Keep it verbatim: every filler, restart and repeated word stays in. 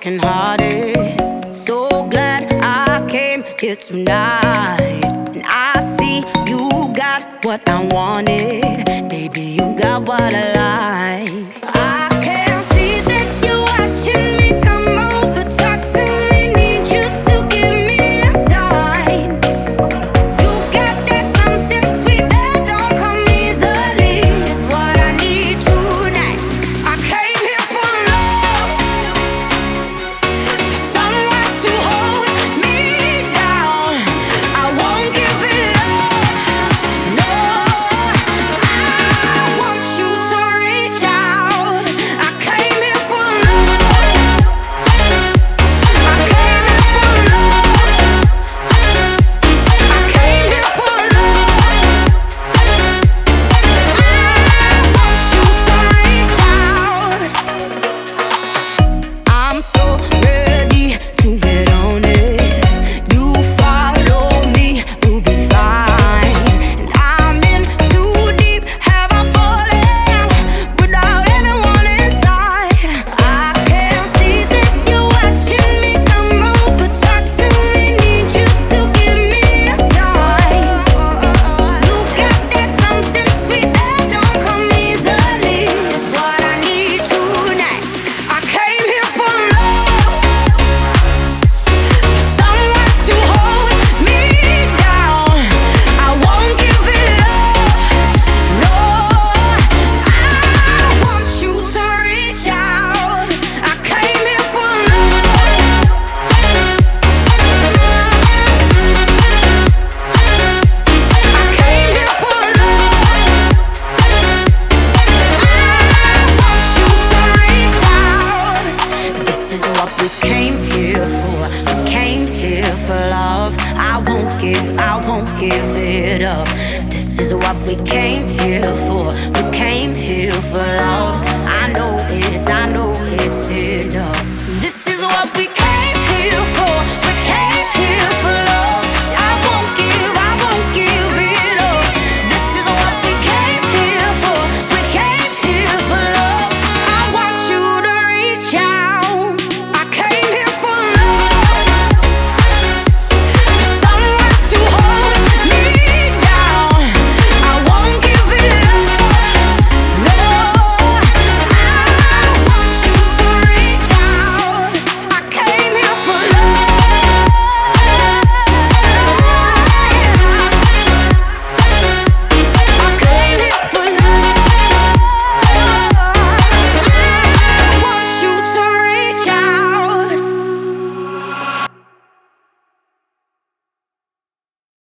brokenhearted. So glad I came here tonight. And I see you got what I wanted. Baby, you got what I like. I can see that you're watching me. Come over, talk to me. Need you to give me a sign. You got that something sweet that don't come easily. It's what I need tonight. I came here for love, for someone to hold me down. I won't give it up. No, I want you to reach out. I came here for love. I came here for love. I came here for love. I want you to reach out. I'm so ready to get on it. You follow me, we'll be fine. And I'm in too deep. Have I fallen without anyone inside? I can see that you're watching me. Come over, talk to me. Need you to give me a sign. You got that something sweet that don't come easily. It's what I need tonight. I came here for love, for someone to hold me down. I won't give it up. No, I want you to reach out. I came here for love. I came here for love. I want you to reach out. This is what we came here for. We came here for love. I won't give, I won't give it up. This is what we came